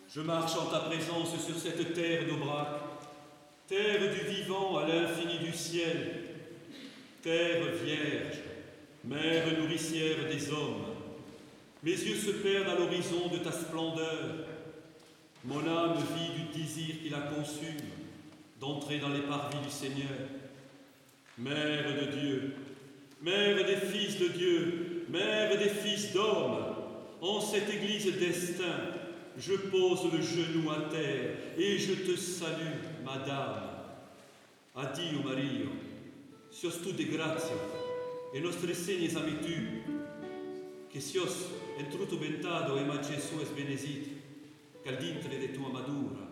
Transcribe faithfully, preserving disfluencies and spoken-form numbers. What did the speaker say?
Je marche en ta présence sur cette terre d'Aubrac, terre du vivant à l'infini du ciel, terre vierge, mère nourricière des hommes. Mes yeux se perdent à l'horizon de ta splendeur. Mon âme vit du désir qui la consume, d'entrer dans les parvis du Seigneur. Mère de Dieu, mère des fils de Dieu, mère des fils d'hommes, en cette église destin, je pose le genou à terre et je te salue, Madame. Addio Mario, sios tu de gratia, e nostre segnes ami tu, que sios en truto bentado e ma Gesù es benedit, cal dintre de tua madura.